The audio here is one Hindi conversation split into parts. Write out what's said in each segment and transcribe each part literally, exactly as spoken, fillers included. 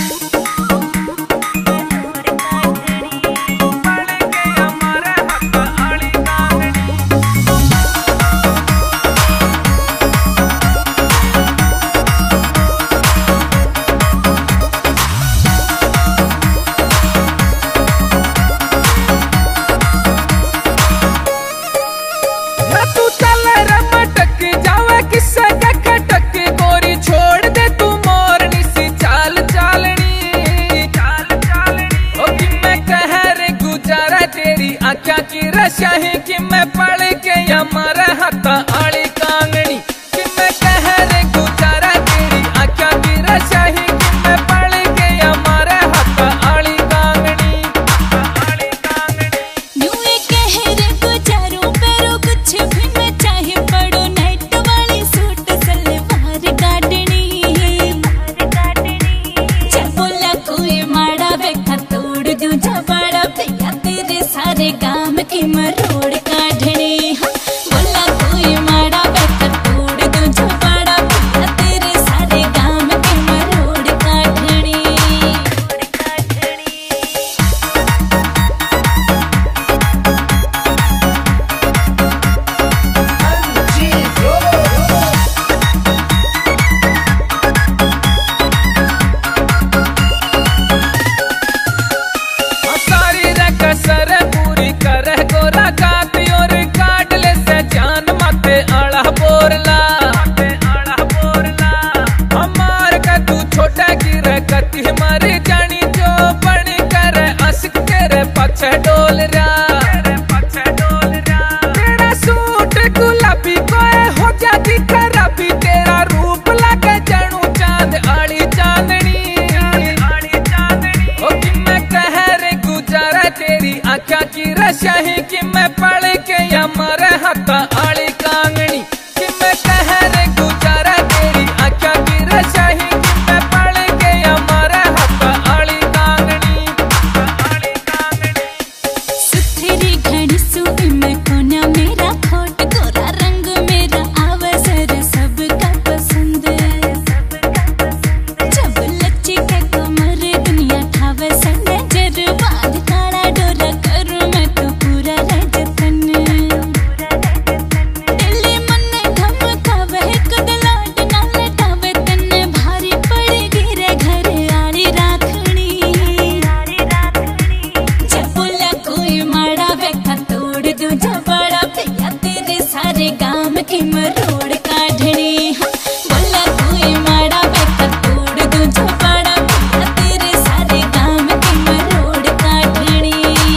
आख्या की रशाही कि मैं पढ़ के हमारा हाथ आली कांगनी कि मैं कह रे गुजारा तेरी आख्या की रशाही कि मैं पढ़ के हमारा हाथ आली कांगनी आली कांगनी यूं ही कह रे गुजारूं pero कुछ भी मैं चाहे पढ़ो नेट वाली सूट सलवार काटनी जब बोला कोई माड़ा बेखा तोड़ दूं जबाड़ा भैया तेरे सारे काम की मरोड़ काढ़नी बोला कोई माड़ा बेखा तोड़ दूं जबाड़ा भैया तेरे सारे काम की मरोड़ काढ़नी सारी रकसर पूरी कर गोरा काती और काट ले से जान माते आड़ा बोरला आड़ा बोरला हमार का तू छोटा की रकती मरी जानी जो बन कर अशक तेरे पछे डोल रहा तेरे पछे डोल रहा तेरा सूट गुलाबी कोए हो जाती खराबी तेरा रूप लागे जनू चांद आड़ी चांदनी आड़ी चांदनी ओ कि मैं कह रे गुजारा तेरी आख्या की रशाही कि मैं पढ़ के हमारे हाथ आली कांगनी कि मैं कह रे गुजारा तेरी आख्या की रशाही कि मैं पढ़ के हमारे हाथ आली कांगनी आली कांगनी सुथरी घड़ी सूई में कोना मेरा खोट गोरा रंग मेरा अवसर सबका पसंद जब लच्ची के कमर दुनिया ठावे सन नजर बांध काड़ा डोरा करूं मैं तो पूरा रजतन दिल्ली मन धमकावे कदलाट ना लटावे तन्ने भारी पड़ेगी रे घर आड़ी राखनी जब बोला कोई माड़ा बेखा तोड़ दूं जबाड़ा भैया तेरे सारे काम की मरोड़ काढ़नी बोला कोई माड़ा बेखा तोड़ दूं जबाड़ा भैया तेरे सारे काम की मरोड़ काढ़नी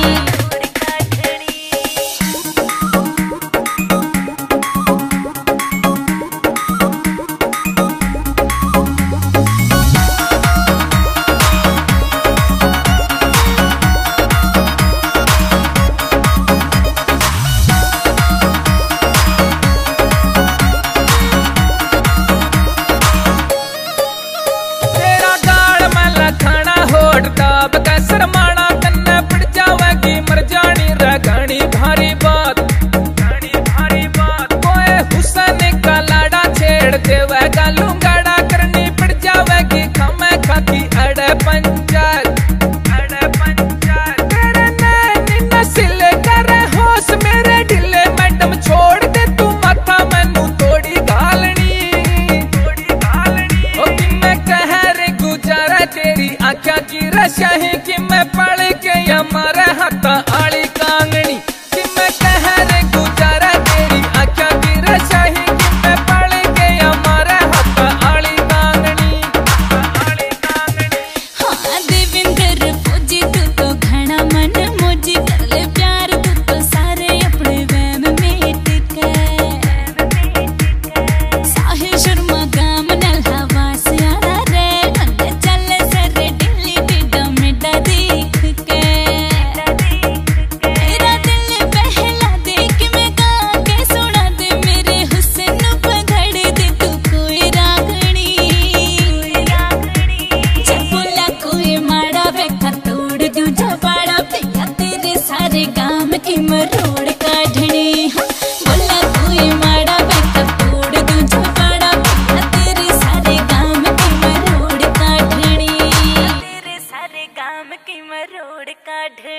तेरा गाल में लखाना होठ दाब का शर्माना कन्ने पड़ जावेगी मर जानी रगणी भारी बात घणी भारी बात कोई हुसन का लाड़ा छेड़ देवेगा लुंगाड़ा करनी पड़ जावेगी खमे खाती अड़े पंचायत अड़े पंचायत तेरे नैनी नसिल करे होश मेरे ढिले मैडम छोड़ दे तू माथा मैनू तोड़ी घालनी तोड़ी घालनी ओ कि मैं कह रे गुजारा तेरी आख्या की रशाही कि मैं पढ़ के हमारे हाथ आली कांगनी कि मैं कह रे गुजारा तेरी आख्या की रशाही कि मैं पढ़ के हमारे हाथ आली कांगनी आली कांगनी हाँ देविंदर फौजी तू तो घना मन मोजी कर ले प्यार तू तो सारे अपने वहम में टिके साहिल शर्मा गाम नल्हा वास यारा रे मन चल सरे दिल्ली टिड्डा मिड्डा देख के तेरा दिल बहला दे कि मैं गा के सुना दे मेरे हुस्न पगड़ दे तू कोई रागणी जब बोला कोई माड़ा बेखा तोड़ दूं जबाड़ा भैया तेरे सारे काम की मरोड़ काढ़नी बोला कोई माड़ा बेखा तोड़ दूं जबाड़ा भैया तेरे सारे काम की मरोड़ काढ़नी। की मरोड़ काढ़